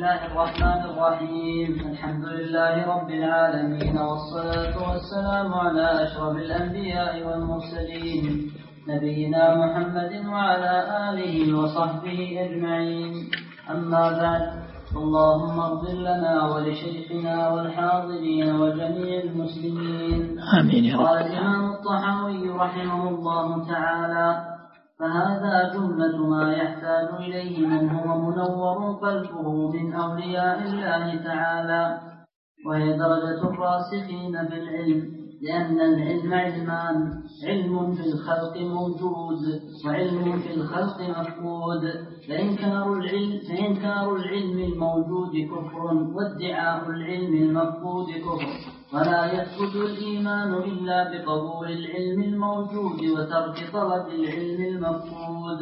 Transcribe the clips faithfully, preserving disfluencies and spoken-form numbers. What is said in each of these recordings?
الله الرحمن الرحيم. الحمد لله رب العالمين، والصلاة والسلام على أشرف الأنبياء والمرسلين، نبينا محمد وعلى آله وصحبه أجمعين. أما بعد، اللهم اغفر لنا ولشيخنا والحاضرين وجميع المسلمين. آمين يا رب. قال الإمام الطحاوي رحمه الله تعالى: فهذا جملة ما يحتاج إليه من هو منور قلبه من أولياء الله تعالى، وهي درجة الراسخين في العلم، لأن العلم علمان: علم في الخلق موجود، وعلم في الخلق مفقود، فإنكار العلم, فإنكار العلم الموجود كفر، وادعاء العلم المفقود كفر، ولا يثبت الإيمان إلا بقبول العلم الموجود وترك طلب العلم المفقود.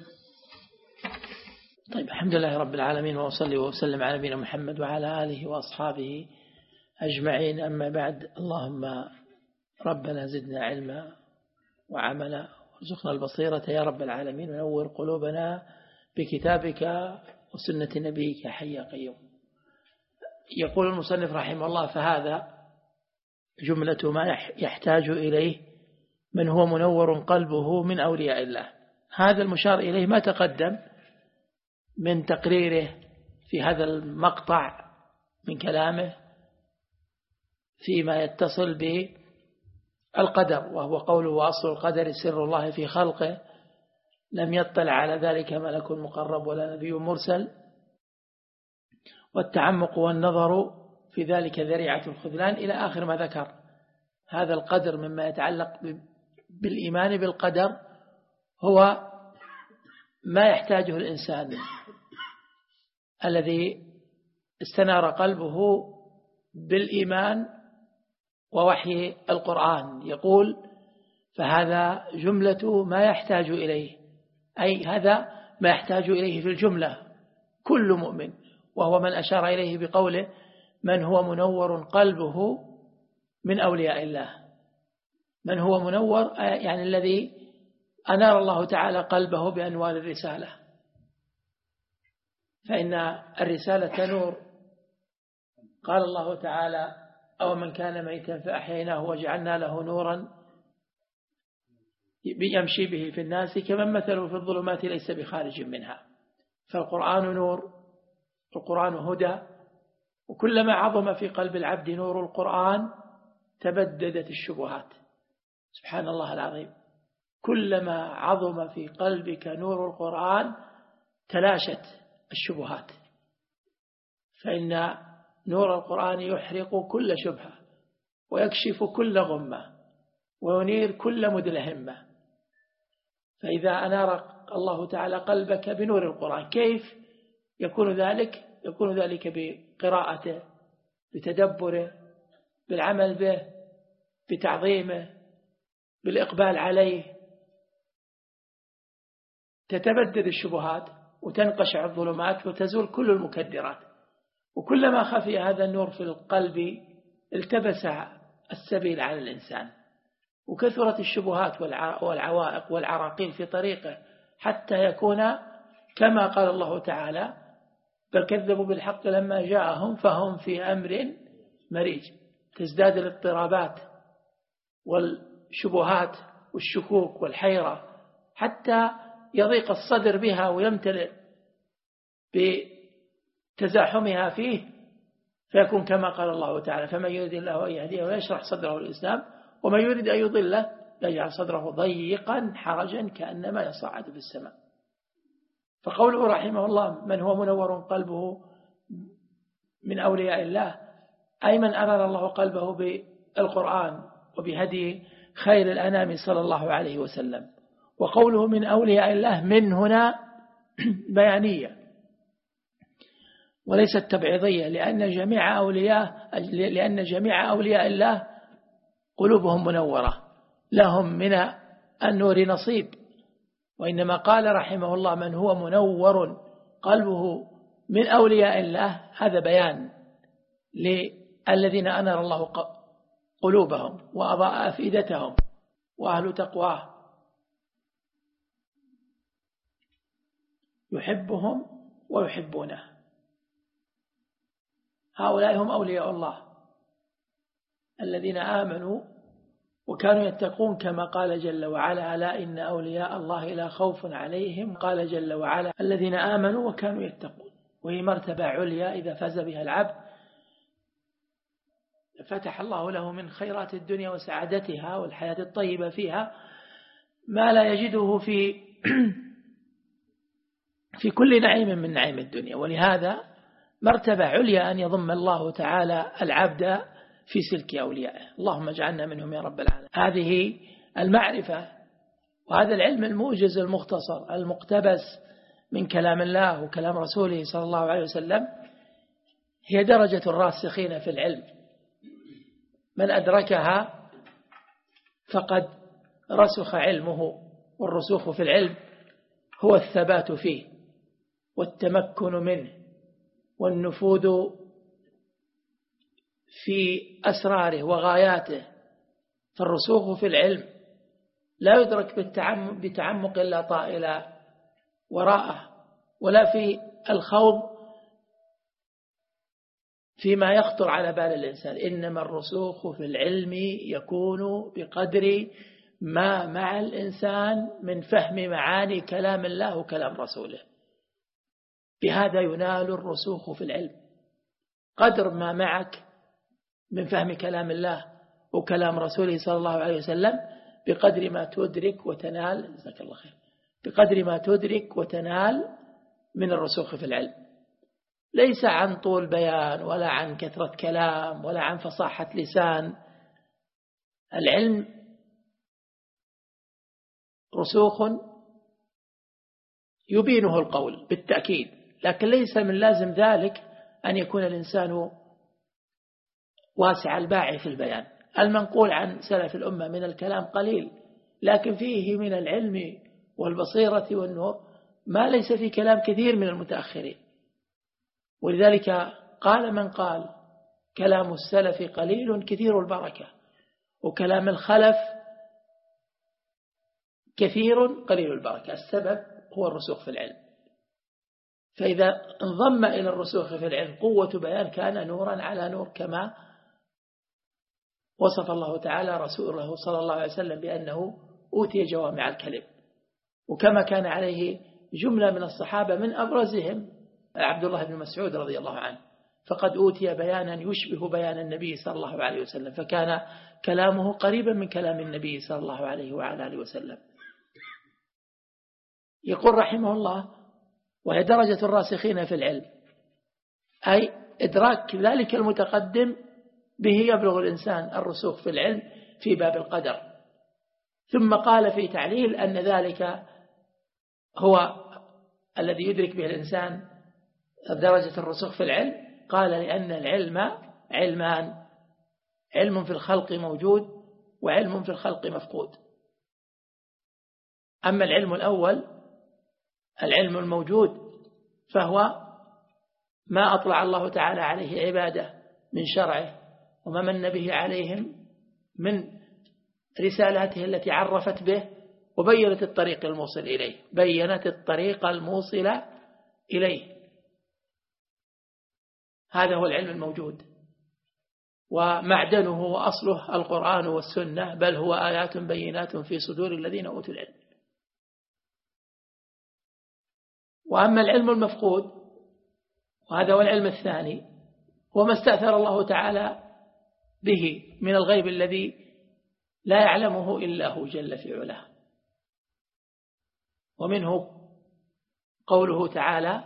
طيب، الحمد لله رب العالمين، وأصلي وسلم على نبينا محمد وعلى آله وأصحابه أجمعين. أما بعد، اللهم ربنا زدنا علما وعملا وارزقنا البصيرة يا رب العالمين، ونور قلوبنا بكتابك وسنة نبيك حي قيوم. يقول المصنف رحمه الله: فهذا جملة ما يحتاج إليه من هو منور قلبه من أولياء الله. هذا المشار إليه ما تقدم من تقريره في هذا المقطع من كلامه فيما يتصل بالقدر، وهو قوله: وأصل القدر سر الله في خلقه، لم يطلع على ذلك ملك مقرب ولا نبي مرسل، والتعمق والنظر في ذلك ذريعة الخذلان، إلى آخر ما ذكر. هذا القدر مما يتعلق بالإيمان بالقدر هو ما يحتاجه الإنسان الذي استنار قلبه بالإيمان ووحي القرآن. يقول: فهذا جملة ما يحتاج إليه، أي هذا ما يحتاج إليه في الجملة كل مؤمن، وهو من أشار إليه بقوله: من هو منور قلبه من أولياء الله. من هو منور يعني الذي أنار الله تعالى قلبه بأنوار الرسالة، فإن الرسالة نور. قال الله تعالى: أو من كان ميتا فأحييناه وجعلنا له نورا يمشي به في الناس كمن مثله في الظلمات ليس بخارج منها. فالقرآن نور، القرآن هدى، وكلما عظم في قلب العبد نور القرآن تبددت الشبهات. سبحان الله العظيم، كلما عظم في قلبك نور القرآن تلاشت الشبهات، فإن نور القرآن يحرق كل شبهة، ويكشف كل غمة، وينير كل مدلهمة. فإذا أنار الله تعالى قلبك بنور القرآن، كيف يكون ذلك؟ يكون ذلك بقراءته، بتدبره، بالعمل به، بتعظيمه، بالإقبال عليه. تتبدد الشبهات وتنقشع الظلمات وتزول كل المكدرات. وكلما خفي هذا النور في القلب التبس السبيل على الإنسان، وكثرت الشبهات والعوائق والعراقيل في طريقه، حتى يكون كما قال الله تعالى: بل كذبوا بالحق لما جاءهم فهم في أمر مريج. تزداد الاضطرابات والشبهات والشكوك والحيرة، حتى يضيق الصدر بها ويمتلئ بتزاحمها فيه، فيكون كما قال الله تعالى: فمن يريد الله أن يهديه ويشرح صدره للإسلام، ومن يريد أن يضله يجعل صدره ضيقا حرجا كأنما يصعد في السماء. فقوله رحمه الله: من هو منور قلبه من أولياء الله، أي من أنار الله قلبه بالقرآن وبهدي خير الأنام صلى الله عليه وسلم. وقوله من أولياء الله من هنا بيانية وليست تبعيضية، لأن جميع أولياء لأن جميع أولياء الله قلوبهم منورة، لهم من النور نصيب. وإنما قال رحمه الله: من هو منور قلبه من أولياء الله، هذا بيان للذين أنار الله قلوبهم وأضاء أفئدتهم وأهل تقواه، يحبهم ويحبونه. هؤلاء هم أولياء الله الذين آمنوا وكانوا يتقون، كما قال جل وعلا: ألا إن أولياء الله لا خوف عليهم. قال جل وعلا: الذين آمنوا وكانوا يتقون. وهي مرتبة عليا إذا فاز بها العبد فتح الله له من خيرات الدنيا وسعادتها والحياة الطيبة فيها ما لا يجده في في كل نعيم من نعيم الدنيا. ولهذا مرتبة عليا أن يضم الله تعالى العبد في سلك أوليائه. اللهم اجعلنا منهم يا رب العالمين. هذه المعرفة وهذا العلم الموجز المختصر المقتبس من كلام الله وكلام رسوله صلى الله عليه وسلم هي درجة الراسخين في العلم. من أدركها فقد رسخ علمه، والرسوخ في العلم هو الثبات فيه والتمكن منه والنفوذ في أسراره وغاياته. فالرسوخ في العلم لا يدرك بتعمق إلا طائل وراءه، ولا في الخوض فيما يخطر على بال الإنسان. إنما الرسوخ في العلم يكون بقدر ما مع الإنسان من فهم معاني كلام الله وكلام رسوله. بهذا ينال الرسوخ في العلم، قدر ما معك من فهم كلام الله وكلام رسوله صلى الله عليه وسلم بقدر ما تدرك وتنال، جزاك الله خير، بقدر ما تدرك وتنال من الرسوخ في العلم. ليس عن طول بيان ولا عن كثرة كلام ولا عن فصاحة لسان. العلم رسوخ يبينه القول بالتأكيد، لكن ليس من لازم ذلك أن يكون الإنسان واسع الباع في البيان. المنقول عن سلف الأمة من الكلام قليل، لكن فيه من العلم والبصيرة والنور ما ليس في كلام كثير من المتأخرين. ولذلك قال من قال: كلام السلف قليل كثير البركة، وكلام الخلف كثير قليل البركة. السبب هو الرسوخ في العلم. فإذا انضم إلى الرسوخ في العلم قوة بيان كان نورا على نور، كما وصف الله تعالى رسوله صلى الله عليه وسلم بأنه أوتي جوامع الكلم، وكما كان عليه جملة من الصحابة من أبرزهم عبد الله بن مسعود رضي الله عنه، فقد أوتي بيانا يشبه بيان النبي صلى الله عليه وسلم، فكان كلامه قريبا من كلام النبي صلى الله عليه وعلى آله وسلم. يقول رحمه الله: وهي درجة الراسخين في العلم، أي إدراك ذلك المتقدم به يبلغ الإنسان الرسوخ في العلم في باب القدر. ثم قال في تعليل أن ذلك هو الذي يدرك به الإنسان درجة الرسوخ في العلم. قال: لأن العلم علمان، علم في الخلق موجود وعلم في الخلق مفقود. أما العلم الأول العلم الموجود فهو ما أطلع الله تعالى عليه عباده من شرعه وما من به عليهم من رسالاته التي عرفت به وبينت الطريق الموصل إليه، بينت الطريق الموصل إليه. هذا هو العلم الموجود، ومعدنه وأصله القرآن والسنة، بل هو آيات بينات في صدور الذين أوتوا العلم. وأما العلم المفقود، وهذا هو العلم الثاني، هو ما استأثر الله تعالى به من الغيب الذي لا يعلمه إلا هو جل في علاه. ومنه قوله تعالى: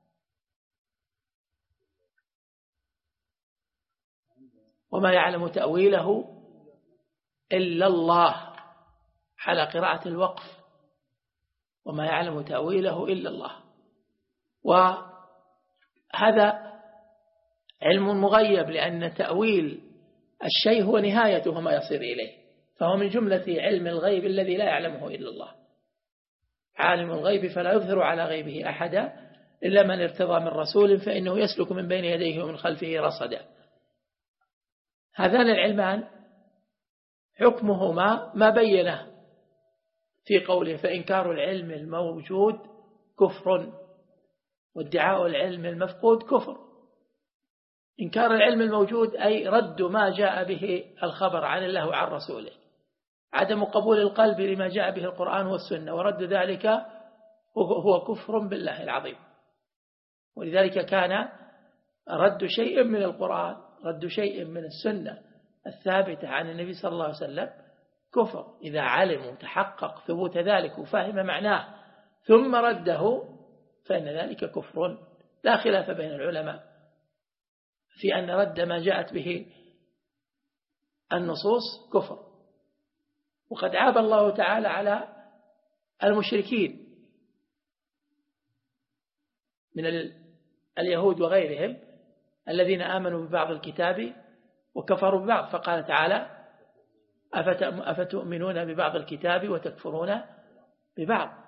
وما يعلم تأويله إلا الله، على قراءة الوقف: وما يعلم تأويله إلا الله. وهذا علم مغيب، لأن تأويل الشيء هو نهايته ما يصير إليه، فهو من جملة علم الغيب الذي لا يعلمه إلا الله. عالم الغيب فلا يظهر على غيبه أحدا إلا من ارتضى من رسول فإنه يسلك من بين يديه ومن خلفه رصدا. هذان العلمان حكمهما ما بينه في قوله: فإنكار العلم الموجود كفر، وادعاء العلم المفقود كفر. إنكار العلم الموجود أي رد ما جاء به الخبر عن الله وعن رسوله، عدم قبول القلب لما جاء به القرآن والسنة، ورد ذلك هو كفر بالله العظيم. ولذلك كان رد شيء من القرآن، رد شيء من السنة الثابتة عن النبي صلى الله عليه وسلم كفر، إذا علم وتحقق ثبوت ذلك وفهم معناه ثم رده فإن ذلك كفر. لا خلاف بين العلماء في أن رد ما جاءت به النصوص كفر. وقد عاب الله تعالى على المشركين من اليهود وغيرهم الذين آمنوا ببعض الكتاب وكفروا ببعض، فقال تعالى أفتؤمنون ببعض الكتاب وتكفرون ببعض.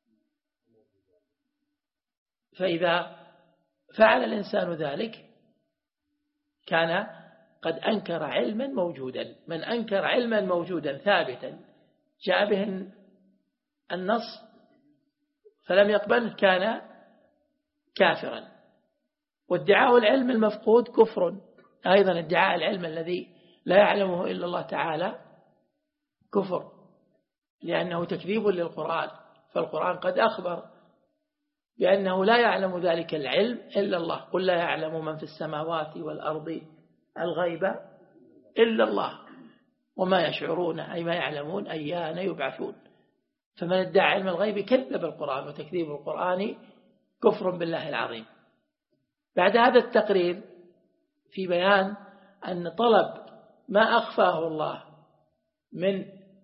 فإذا فعل الإنسان ذلك كان قد أنكر علما موجودا. من أنكر علما موجودا ثابتا جاء به النص فلم يقبله كان كافرا. وادعاء العلم المفقود كفر أيضا، ادعاء العلم الذي لا يعلمه إلا الله تعالى كفر، لأنه تكذيب للقرآن، فالقرآن قد أخبر بأنه لا يعلم ذلك العلم إلا الله. قل لا يعلم من في السماوات والأرض الغيب إلا الله وما يشعرون أي ما يعلمون أيان يبعثون. فمن ادعى علم الغيب كذب القرآن، وتكذيب القرآن كفر بالله العظيم. بعد هذا التقرير في بيان أن طلب ما أخفاه الله من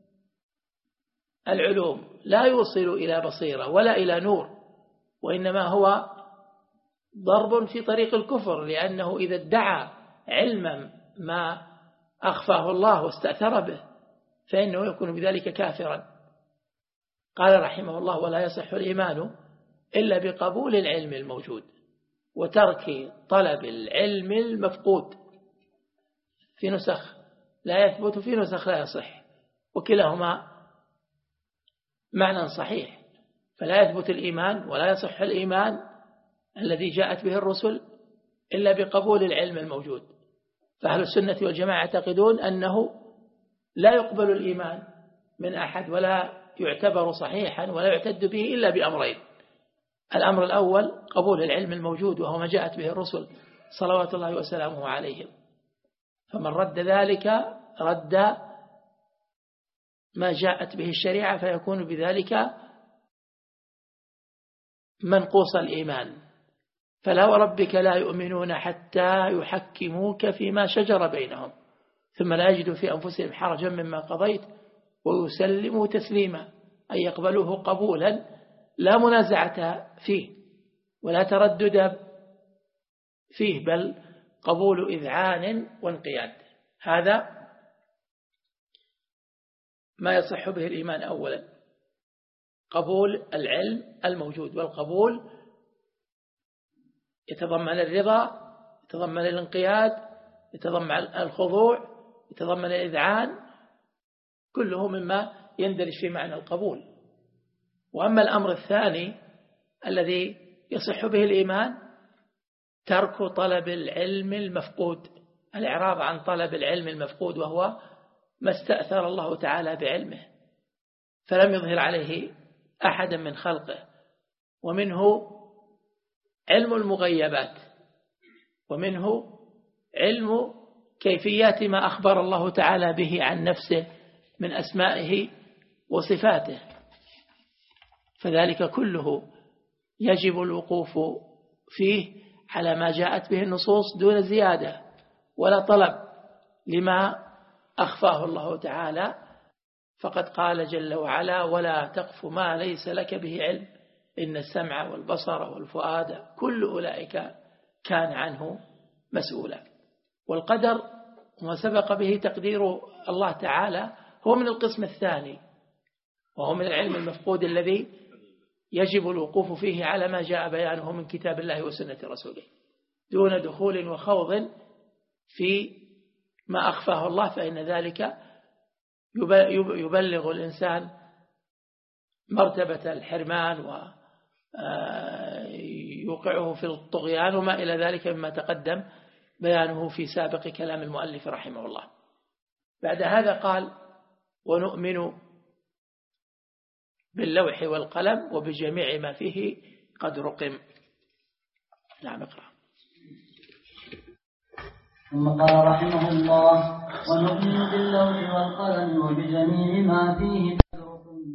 العلوم لا يوصل إلى بصيرة ولا إلى نور، وإنما هو ضرب في طريق الكفر، لأنه إذا ادعى علما ما أخفاه الله واستأثر به فإنه يكون بذلك كافرا. قال رحمه الله: ولا يصح الإيمان إلا بقبول العلم الموجود وترك طلب العلم المفقود. في نسخ لا يثبت، في نسخ لا يصح، وكلاهما معنى صحيح. فلا يثبت الإيمان ولا يصح الإيمان الذي جاءت به الرسل إلا بقبول العلم الموجود. فأهل السنة والجماعة يعتقدون أنه لا يقبل الإيمان من أحد ولا يعتبر صحيحا ولا يعتد به إلا بأمرين: الأمر الأول قبول العلم الموجود وهو ما جاءت به الرسل صلوات الله وسلامه عليهم، فمن رد ذلك رد ما جاءت به الشريعة، فيكون بذلك منقوص الإيمان. فلا وربك لا يؤمنون حتى يحكموك فيما شجر بينهم ثم لا يجدوا في أنفسهم حرجا مما قضيت ويسلموا تسليما، أي يقبلوه قبولا لا منازعة فيه ولا تردد فيه، بل قبول إذعان وانقياد. هذا ما يصح به الإيمان أولا: قبول العلم الموجود. والقبول يتضمن الرضا، يتضمن الانقياد، يتضمن الخضوع، يتضمن الإذعان، كله مما يندرج في معنى القبول. وأما الأمر الثاني الذي يصح به الإيمان ترك طلب العلم المفقود، الإعراض عن طلب العلم المفقود، وهو ما استأثر الله تعالى بعلمه فلم يظهر عليه أحدا من خلقه، ومنه علم المغيبات، ومنه علم كيفيات ما أخبر الله تعالى به عن نفسه من أسمائه وصفاته، فذلك كله يجب الوقوف فيه على ما جاءت به النصوص دون زيادة ولا طلب لما أخفاه الله تعالى. فقد قال جل وعلا: ولا تقف ما ليس لك به علم إن السمع والبصر والفؤاد كل أولئك كان عنه مسؤولا. والقدر وما سبق به تقدير الله تعالى هو من القسم الثاني، وهو من العلم المفقود الذي يجب الوقوف فيه على ما جاء بيانه من كتاب الله وسنة رسوله دون دخول وخوض في ما أخفاه الله، فإن ذلك يبلغ الإنسان مرتبة الحرمان ويوقعه في الطغيان وما إلى ذلك مما تقدم بيانه في سابق كلام المؤلف رحمه الله. بعد هذا قال ونؤمن باللوح والقلم وبجميع ما فيه قد رقم. نعم اقرأ. ثم قال رحمه الله ونؤمن باللوح والقلم وبجميع ما فيه قد رقم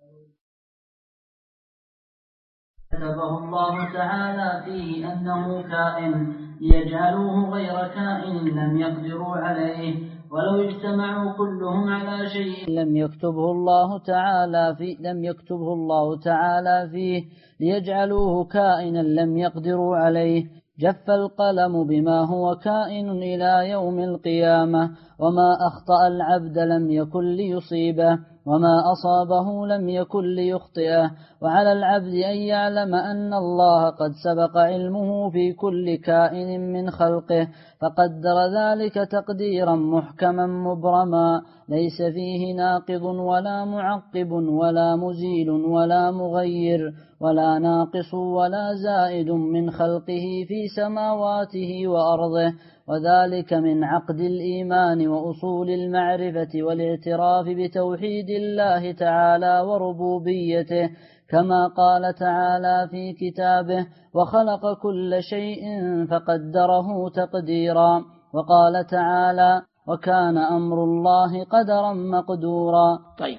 كتبه الله تعالى فيه أنه كائن ليجعلوه غير كائن لم يقدروا عليه ولو اجتمعوا كلهم على شيء لم يكتبه الله تعالى فيه لم يكتبه الله تعالى فيه ليجعلوه كائنا لم يقدروا عليه. جف القلم بما هو كائن إلى يوم القيامة وما أخطأ العبد لم يكن ليصيبه وما أصابه لم يكن ليخطئه. وعلى العبد أن يعلم أن الله قد سبق علمه في كل كائن من خلقه فقدر ذلك تقديرا محكما مبرما ليس فيه ناقض ولا معقب ولا مزيل ولا مغير ولا ناقص ولا زائد من خلقه في سماواته وأرضه. وذلك من عقد الإيمان وأصول المعرفة والاعتراف بتوحيد الله تعالى وربوبيته كما قال تعالى في كتابه وخلق كل شيء فقدره تقديرا. وقال تعالى وكان أمر الله قدرا مقدورا. طيب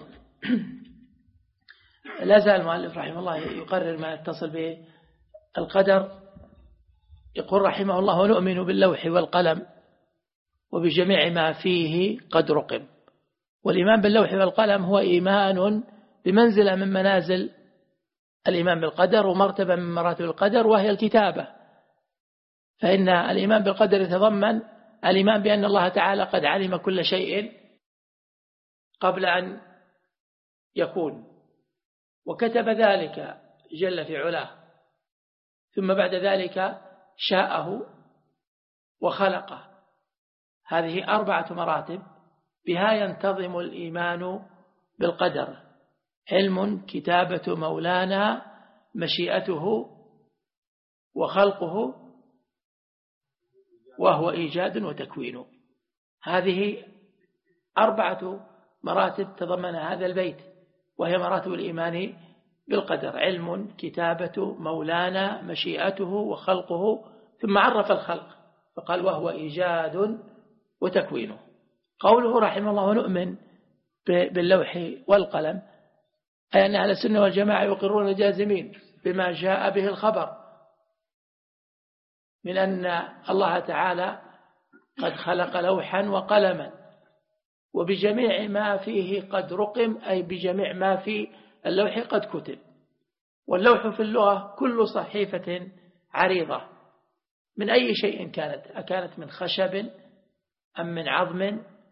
لا زال المؤلف رحمه الله يقرر ما يتصل به القدر. يقول رحمه الله ونؤمن باللوح والقلم وبجميع ما فيه قد رقم. والإيمان باللوح والقلم هو إيمان بمنزلة من منازل الإيمان بالقدر ومرتبة من مراتب القدر وهي الكتابة. فإن الإيمان بالقدر يتضمن الإيمان بأن الله تعالى قد علم كل شيء قبل أن يكون وكتب ذلك جل في علاه ثم بعد ذلك شاءه وخلقه. هذه أربعة مراتب بها ينتظم الإيمان بالقدر: علم، كتابة مولانا، مشيئته وخلقه، وهو إيجاد وتكوين. هذه أربعة مراتب تضمن هذا البيت وهي مراتب الإيمان بالقدر: علم، كتابة مولانا، مشيئته وخلقه، ثم عرف الخلق فقال وهو إيجاد وتكوينه. قوله رحمه الله ونؤمن باللوح والقلم أي أن أهل السنة والجماعة يقرون الجازمين بما جاء به الخبر من أن الله تعالى قد خلق لوحا وقلما وبجميع ما فيه قد رقم أي بجميع ما في اللوح قد كتب. واللوح في اللغة كل صحيفة عريضة من أي شيء كانت، أكانت من خشب أم من عظم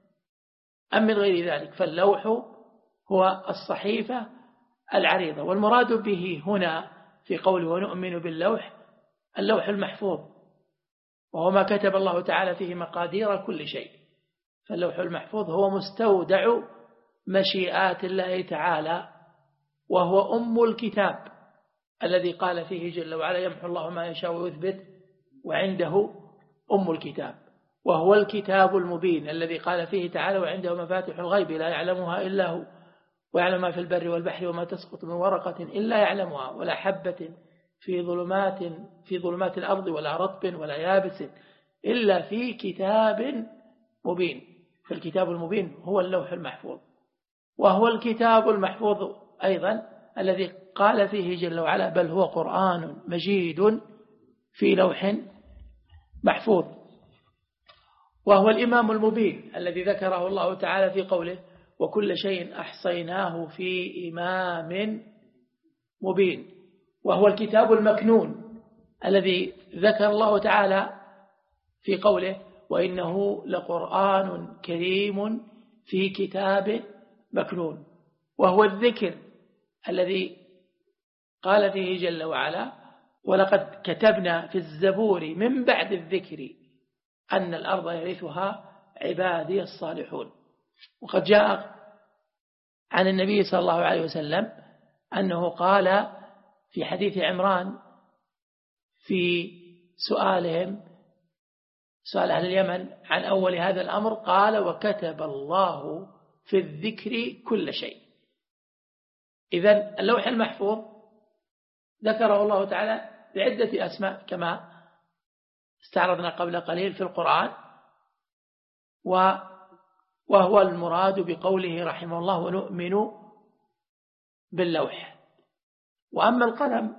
أم من غير ذلك، فاللوح هو الصحيفة العريضة. والمراد به هنا في قوله ونؤمن باللوح اللوح المحفوظ وهو ما كتب الله تعالى فيه مقادير كل شيء. فاللوح المحفوظ هو مستودع مشيئات الله تعالى وهو أم الكتاب الذي قال فيه جل وعلا يمحو الله ما يشاء ويثبت وعنده أم الكتاب، وهو الكتاب المبين الذي قال فيه تعالى وعنده مفاتح الغيب لا يعلمها إلا هو ويعلم ما في البر والبحر وما تسقط من ورقة إلا يعلمها ولا حبة في ظلمات في ظلمات الأرض ولا رطب ولا يابس إلا في كتاب مبين. فالكتاب المبين هو اللوح المحفوظ، وهو الكتاب المحفوظ أيضا الذي قال فيه جل وعلا بل هو قرآن مجيد في لوح محفوظ. وهو الإمام المبين الذي ذكره الله تعالى في قوله وكل شيء أحصيناه في إمام مبين. وهو الكتاب المكنون الذي ذكر الله تعالى في قوله وإنه لقرآن كريم في كتاب مكنون. وهو الذكر الذي قال فيه جل وعلا ولقد كتبنا في الزبور من بعد الذكر أن الأرض يرثها عبادي الصالحون. وقد جاء عن النبي صلى الله عليه وسلم أنه قال في حديث عمران في سؤالهم سؤال أهل اليمن عن أول هذا الأمر، قال: وكتب الله في الذكر كل شيء. إذن اللوح المحفوظ ذكره الله تعالى بعدة أسماء كما استعرضنا قبل قليل في القرآن، وهو المراد بقوله رحمه الله: ونؤمن باللوح. وأما القلم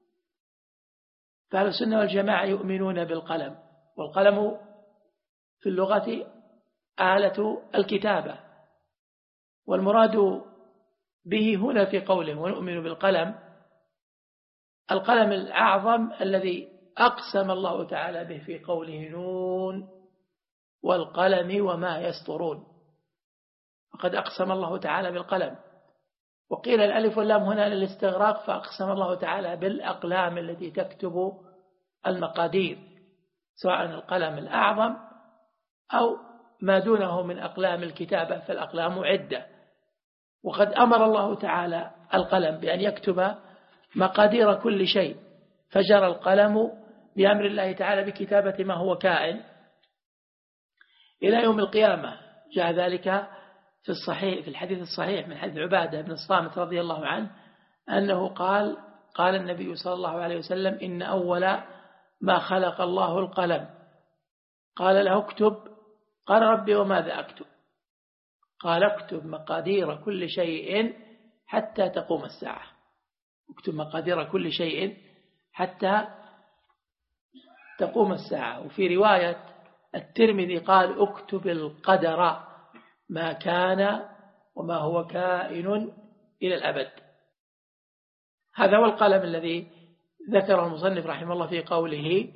فأهل السنة والجماعة يؤمنون بالقلم، والقلم في اللغة آلة الكتابة، والمراد به هنا في قوله ونؤمن بالقلم القلم الأعظم الذي أقسم الله تعالى به في قوله نون والقلم وما يسطرون، فقد أقسم الله تعالى بالقلم. وقيل الألف واللام هنا للاستغراق، فأقسم الله تعالى بالأقلام التي تكتب المقادير، سواء القلم الأعظم أو ما دونه من أقلام الكتابة، فالأقلام عدة. وقد أمر الله تعالى القلم بأن يكتب مقادير كل شيء، فجرى القلم بأمر الله تعالى بكتابة ما هو كائن إلى يوم القيامة. جاء ذلك في الصحيح في الحديث الصحيح من حديث عبادة بن الصامت رضي الله عنه أنه قال: قال النبي صلى الله عليه وسلم: إن أول ما خلق الله القلم، قال له اكتب، قال ربي وماذا أكتب؟ قال اكتب مقادير كل شيء حتى تقوم الساعة. اكتب مقادير كل شيء حتى تقوم الساعة. وفي رواية الترمذي قال: اكتب القدر ما كان وما هو كائن إلى الأبد. هذا هو القلم الذي ذكره المصنف رحمه الله في قوله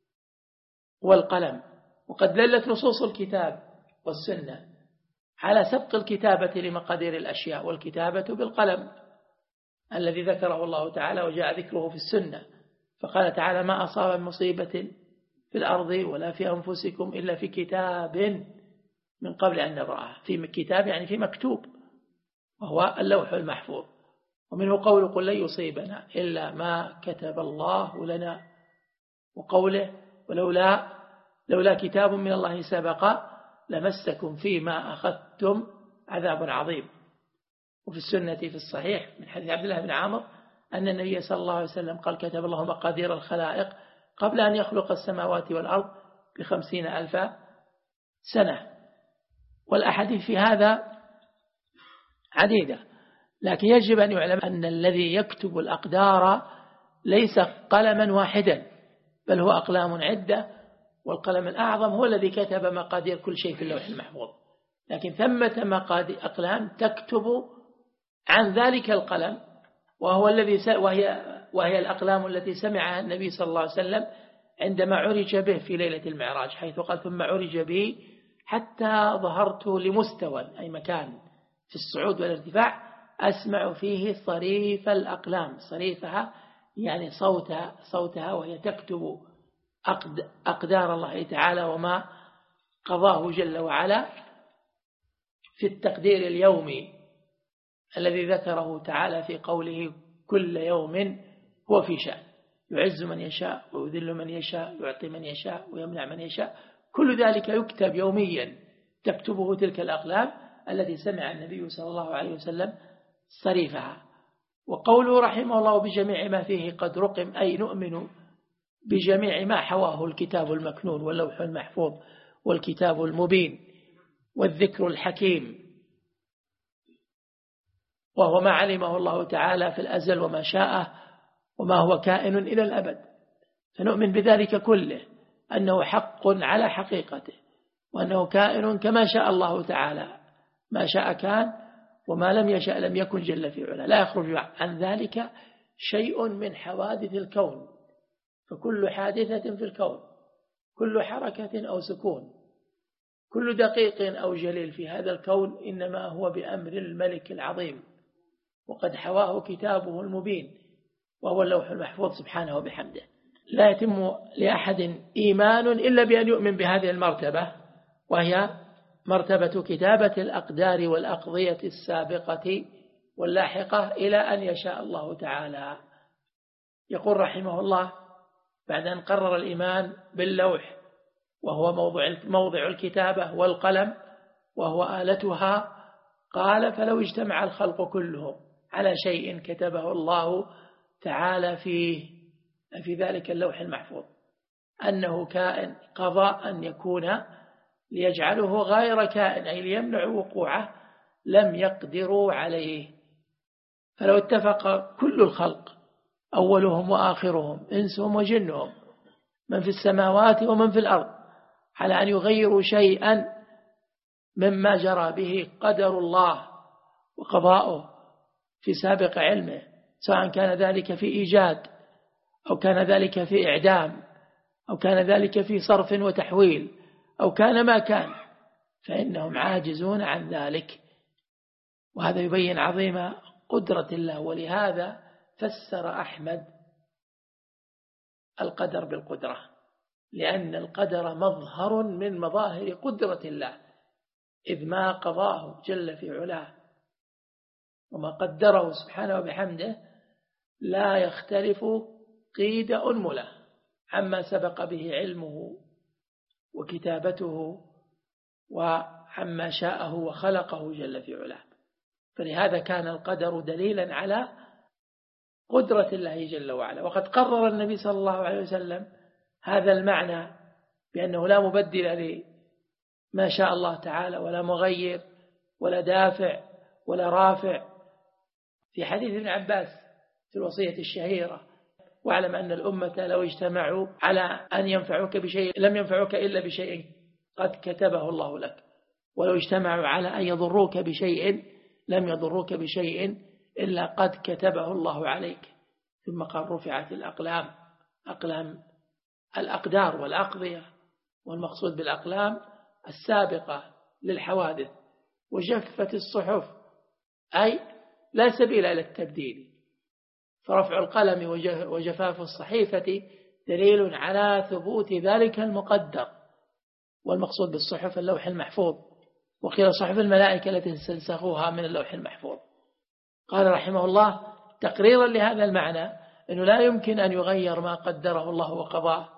والقلم. وقد دلت نصوص الكتاب والسنة على سبق الكتابة لمقادير الأشياء، والكتابة بالقلم الذي ذكره الله تعالى وجاء ذكره في السنة، فقال تعالى: ما أصاب مصيبة في الأرض ولا في أنفسكم إلا في كتاب من قبل أن نبرأها. في كتاب يعني في مكتوب، وهو اللوح المحفوظ. ومنه قول: قل لن يصيبنا إلا ما كتب الله لنا، وقوله: ولولا لولا كتاب من الله سبق لمسكم فيما أخذتم عذاب عظيم. وفي السنة في الصحيح من حديث عبد الله بن عامر أن النبي صلى الله عليه وسلم قال: كتب الله مقادير الخلائق قبل أن يخلق السماوات والأرض بخمسين ألف سنة. والأحاديث في هذا عديدة، لكن يجب أن يعلم أن الذي يكتب الأقدار ليس قلما واحدا، بل هو أقلام عدة، والقلم الأعظم هو الذي كتب مقادير كل شيء في اللوح المحفوظ. لكن ثمة مقادير أقلام تكتب عن ذلك القلم، وهو الذي وهي وهي الأقلام التي سمعها النبي صلى الله عليه وسلم عندما عرج به في ليلة المعراج، حيث قال: ثم عرج به حتى ظهرت لمستوى، أي مكان في الصعود والارتفاع، أسمع فيه صريف الأقلام. صريفها يعني صوتها صوتها وهي تكتب أقدار الله تعالى وما قضاه جل وعلا في التقدير اليومي الذي ذكره تعالى في قوله: كل يوم هو في شأن، يعز من يشاء ويذل من يشاء، يعطي من يشاء ويمنع من يشاء. كل ذلك يكتب يوميا، تكتبه تلك الأقلام التي سمع النبي صلى الله عليه وسلم صريفها. وقوله رحمه الله: بجميع ما فيه قد رقم، أي نؤمن بجميع ما حواه الكتاب المكنون واللوح المحفوظ والكتاب المبين والذكر الحكيم، وهو ما علمه الله تعالى في الأزل وما شاءه وما هو كائن إلى الأبد. فنؤمن بذلك كله، أنه حق على حقيقته، وأنه كائن كما شاء الله تعالى، ما شاء كان وما لم يشاء لم يكن جل في علا، لا يخرج عن ذلك شيء من حوادث الكون. فكل حادثة في الكون، كل حركة أو سكون، كل دقيق أو جليل في هذا الكون إنما هو بأمر الملك العظيم، وقد حواه كتابه المبين وهو اللوح المحفوظ سبحانه وبحمده. لا يتم لأحد إيمان إلا بأن يؤمن بهذه المرتبة، وهي مرتبة كتابة الأقدار والأقضية السابقة واللاحقة إلى أن يشاء الله تعالى. يقول رحمه الله بعد أن قرر الإيمان باللوح وهو موضع موضع الكتابة والقلم وهو آلتها. قال فلو اجتمع الخلق كلهم على شيء كتبه الله تعالى فيه في ذلك اللوح المحفوظ أنه كائن قضاء أن يكون ليجعله غير كائن أي ليمنع وقوعه لم يقدروا عليه. فلو اتفق كل الخلق أولهم وآخرهم إنسهم وجنهم من في السماوات ومن في الأرض على أن يغيروا شيئا مما جرى به قدر الله وقضاؤه في سابق علمه، سواء كان ذلك في إيجاد أو كان ذلك في إعدام أو كان ذلك في صرف وتحويل أو كان ما كان، فإنهم عاجزون عن ذلك. وهذا يبين عظيم قدرة الله. ولهذا فسر أحمد القدر بالقدرة، لأن القدر مظهر من مظاهر قدرة الله، إذ ما قضاه جل في علاه وما قدره سبحانه وبحمده لا يختلف قيد أنملة عما سبق به علمه وكتابته وعما شاءه وخلقه جل في علاه. فلهذا كان القدر دليلا على قدرة الله جل وعلا. وقد قرر النبي صلى الله عليه وسلم هذا المعنى بأنه لا مبدل لما شاء الله تعالى ولا مغير ولا دافع ولا رافع، في حديث ابن عباس في الوصية الشهيرة: واعلم أن الأمة لو اجتمعوا على أن ينفعوك بشيء لم ينفعوك إلا بشيء قد كتبه الله لك، ولو اجتمعوا على أن يضروك بشيء لم يضروك بشيء إلا قد كتبه الله عليك. ثم قال: رفعت الأقلام، أقلام الأقدار والأقضية، والمقصود بالأقلام السابقة للحوادث، وجفت الصحف، أي لا سبيل إلى التبديل. فرفع القلم وجفاف الصحيفة دليل على ثبوت ذلك المقدر، والمقصود بالصحف اللوح المحفوظ، وقيل صحف الملائكة التي استنسخوها من اللوح المحفوظ. قال رحمه الله تقريرا لهذا المعنى أنه لا يمكن أن يغير ما قدره الله وقضاه،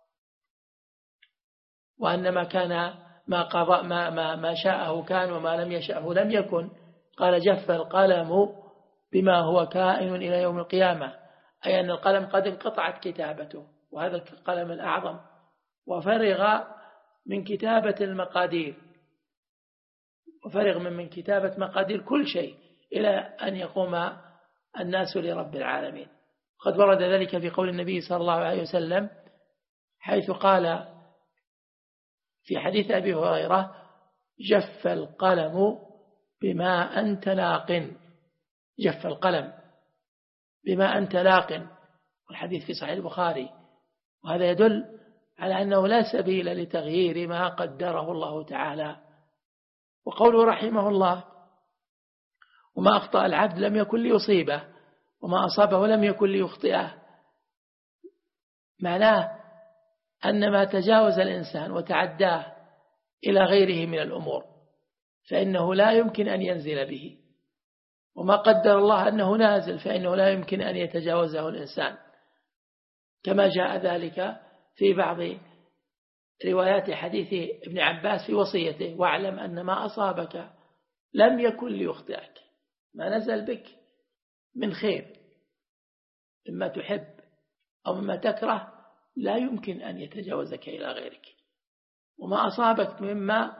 وأن ما كان ما قضى ما ما ما شاءه كان وما لم يشأه لم يكن. قال: جف القلم بما هو كائن إلى يوم القيامة، أي أن القلم قد انقطعت كتابته، وهذا القلم الأعظم، وفرغ من كتابة المقادير، وفرغ من من كتابة مقادير كل شيء إلى أن يقوم الناس لرب العالمين. قد ورد ذلك في قول النبي صلى الله عليه وسلم حيث قال في حديث أبي هريرة: جف القلم بما أنت لاق، جف القلم بما أنت لاق، والحديث في صحيح البخاري. وهذا يدل على أنه لا سبيل لتغيير ما قدره الله تعالى. وقوله رحمه الله: وما أخطأ العبد لم يكن ليصيبه وما أصابه لم يكن ليخطئه، معناه أن ما تجاوز الإنسان وتعداه إلى غيره من الأمور فإنه لا يمكن أن ينزل به، وما قدر الله أنه نازل فإنه لا يمكن أن يتجاوزه الإنسان، كما جاء ذلك في بعض روايات حديث ابن عباس في وصيته: واعلم أن ما أصابك لم يكن ليخطئك. ما نزل بك من خير مما تحب أو مما تكره لا يمكن أن يتجاوزك إلى غيرك، وما أصابك مما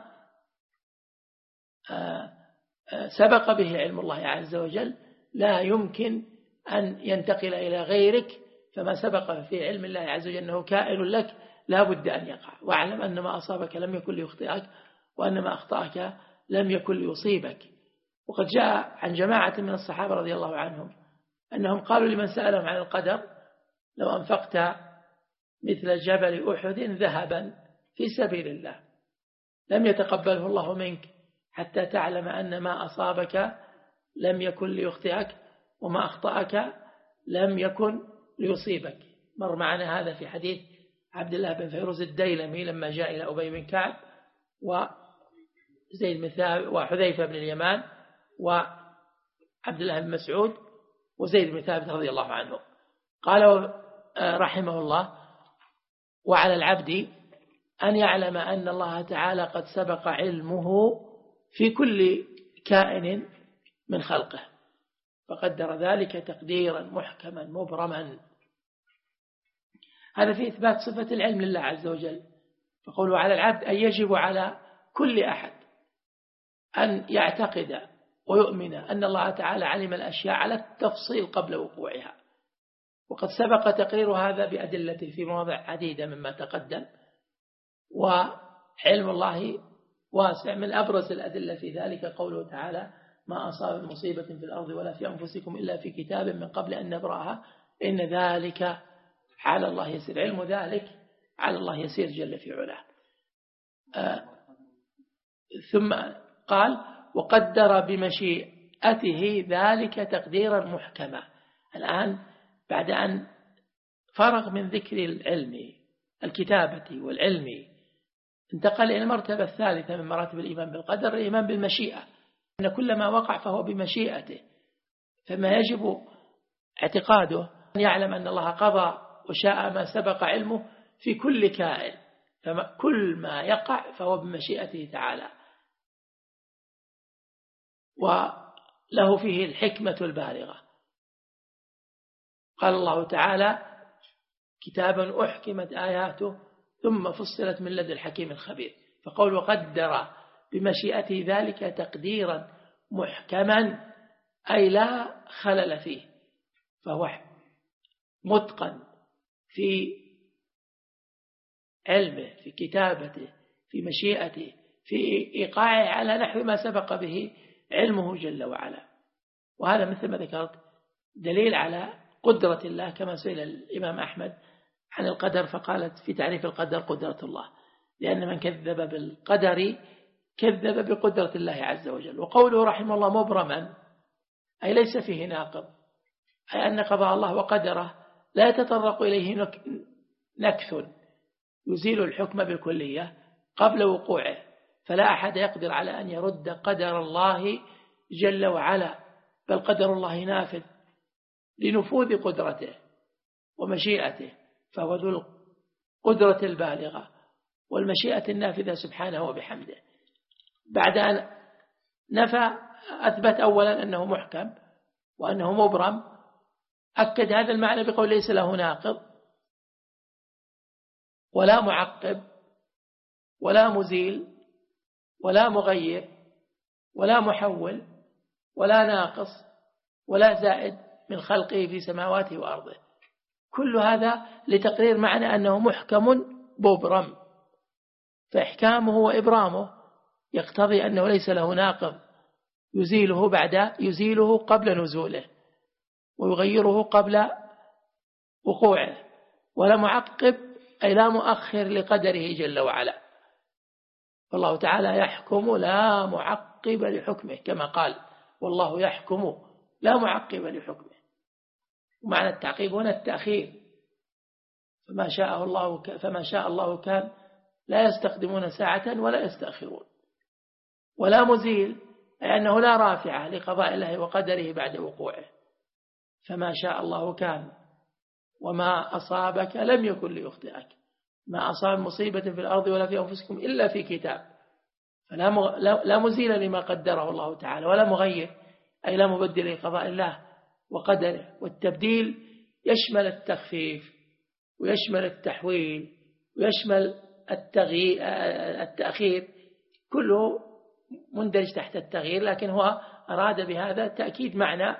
سبق به علم الله عز وجل لا يمكن أن ينتقل إلى غيرك، فما سبق في علم الله عز وجل أنه كائن لك لا بد أن يقع. واعلم أن ما أصابك لم يكن ليخطئك وأن ما أخطأك لم يكن ليصيبك. وقد جاء عن جماعة من الصحابة رضي الله عنهم أنهم قالوا لمن سألهم عن القدر: لو أنفقت مثل جبل أحد ذهبا في سبيل الله لم يتقبله الله منك حتى تعلم أن ما أصابك لم يكن ليخطئك وما أخطأك لم يكن ليصيبك. مر معنا هذا في حديث عبد الله بن فيروز الديلمي لما جاء إلى أبي بن كعب وزيد بن ثابت وحذيفة بن اليمان وعبد الله بن مسعود وزيد بن ثابت رضي الله عنه. قال رحمه الله: وعلى العبد أن يعلم أن الله تعالى قد سبق علمه في كل كائن من خلقه، فقدر ذلك تقديرا محكما مبرما. هذا في إثبات صفة العلم لله عز وجل. فقوله على العبد أن يجب على كل أحد أن يعتقد ويؤمن أن الله تعالى علم الأشياء على التفصيل قبل وقوعها، وقد سبق تقرير هذا بأدلته في مواضع عديدة مما تقدم. وعلم الله واسع، من أبرز الأدلة في ذلك قوله تعالى ما أصاب مصيبة في الأرض ولا في أنفسكم إلا في كتاب من قبل أن نبرأها إن ذلك على الله يسير. علم ذلك على الله يسير جل في علاه. آه ثم قال وقدر بمشيئته ذلك تقديرا محكما. الآن بعد أن فرغ من ذكر العلم الكتابة والعلم، انتقل إلى المرتبة الثالثة من مراتب الإيمان بالقدر، الإيمان بالمشيئة، أن كل ما وقع فهو بمشيئته. فما يجب اعتقاده أن يعلم أن الله قضى وشاء ما سبق علمه في كل كائن، فكل ما يقع فهو بمشيئته تعالى، وله فيه الحكمة البالغة. قال الله تعالى كتابا أحكمت آياته ثم فصلت من لدن الحكيم الخبير. فقول وقدر بمشيئته ذلك تقديرا محكما أي لا خلل فيه، فهو متقن في علمه، في كتابته، في مشيئته، في إيقاعه على نحو ما سبق به علمه جل وعلا. وهذا مثل ما ذكرت دليل على قدرة الله، كما سئل الإمام أحمد عن القدر فقالت في تعريف القدر قدرة الله، لأن من كذب بالقدر كذب بقدرة الله عز وجل. وقوله رحمه الله مبرما أي ليس فيه ناقض، أي أن قضاء الله وقدره لا يتطرق إليه نكث يزيل الحكم بالكلية قبل وقوعه، فلا أحد يقدر على أن يرد قدر الله جل وعلا، بل قدر الله نافذ لنفوذ قدرته ومشيئته، فهو ذو القدرة البالغة والمشيئة النافذة سبحانه وبحمده. بعد أن نفى أثبت أولا أنه محكم وأنه مبرم، أكد هذا المعنى بقول ليس له ناقض ولا معقب ولا مزيل ولا مغير ولا محول ولا ناقص ولا زائد من خلقه في سماواته وأرضه. كل هذا لتقرير معنى أنه محكم مبرم، فإحكامه وإبرامه يقتضي أنه ليس له ناقض يزيله بعد يزيله قبل نزوله ويغيره قبل وقوعه، ولا معقب أي لا مؤخر لقدره جل وعلا. والله تعالى يحكم لا معقب لحكمه، كما قال والله يحكم لا معقب لحكمه. ومعنى التعقيب هنا التأخير، فما شاء الله فما شاء الله كان، لا يستخدمون ساعة ولا يستأخرون. ولا مزيل أي أنه لا رافعة لقضاء الله وقدره بعد وقوعه، فما شاء الله كان وما أصابك لم يكن ليخطئك، ما أصاب مصيبة في الأرض ولا في أنفسكم إلا في كتاب. فلا لا مزيل لما قدره الله تعالى، ولا مغير أي لا مبدل لقضاء الله وقدره. والتبديل يشمل التخفيف ويشمل التحويل ويشمل التأخير، كله مندرج تحت التغيير، لكن هو أراد بهذا تأكيد معنى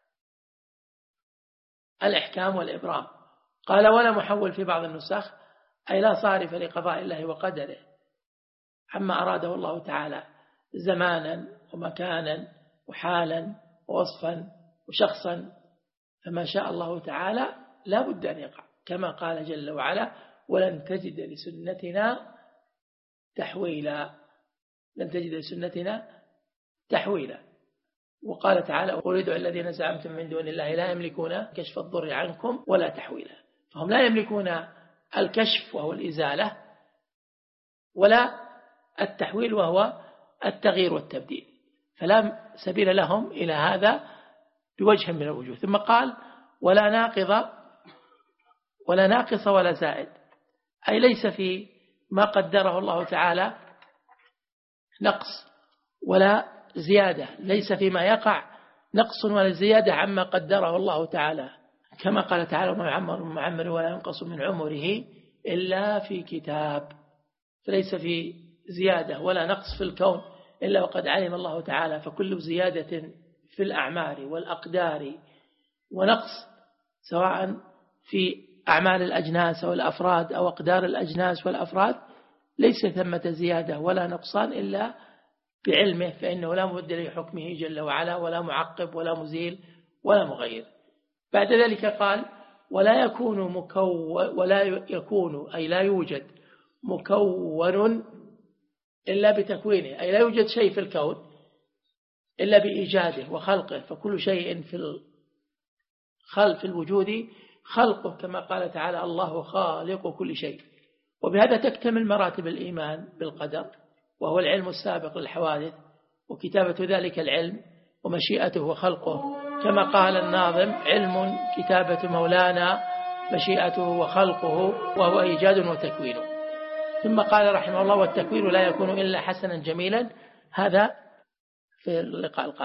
الإحكام والإبرام. قال ولا محول في بعض النسخ أي لا صارف لقضاء الله وقدره عما أراده الله تعالى زمانا ومكانا وحالا ووصفا وشخصا، فما شاء الله تعالى لا بد أن يقع، كما قال جل وعلا ولن تجد لسنتنا تحويلا، لن تجد لسنتنا تحويلا. وقال تعالى قل ادعوا الذين زعمتم من دون الله لا يملكون كشف الضر عنكم ولا تحويلا، فهم لا يملكون الكشف وهو الإزالة ولا التحويل وهو التغيير والتبديل، فلا سبيل لهم إلى هذا بوجه من الوجوه. ثم قال ولا ناقض ولا ناقص ولا زائد، أي ليس في ما قدره الله تعالى نقص ولا زيادة، ليس فيما يقع نقص ولا زيادة عما قدره الله تعالى، كما قال تعالى وما يعمر من معمر ولا ينقص من عمره إلا في كتاب. فليس في زيادة ولا نقص في الكون إلا وقد علم الله تعالى، فكل زيادة في الأعمار والأقدار ونقص سواء في أعمال الأجناس والأفراد أو أقدار الأجناس والأفراد ليس ثمة زيادة ولا نقصان إلا بعلمه، فإنه لا مبدل لحكمه جل وعلا ولا معقب ولا مزيل ولا مغير. بعد ذلك قال ولا يكون مكون ولا يكون أي لا يوجد مكون إلا بتكوينه، أي لا يوجد شيء في الكون إلا بإيجاده وخلقه، فكل شيء في الخلق في الوجود خلقه، كما قال تعالى الله خالق كل شيء. وبهذا تكتمل مراتب الإيمان بالقدر، وهو العلم السابق للحوادث وكتابة ذلك العلم ومشيئته وخلقه، كما قال الناظم علم كتابة مولانا مشيئته وخلقه وهو إيجاد وتكوين. ثم قال رحمه الله والتكوين لا يكون إلا حسنا جميلا. هذا في اللقاء القادم.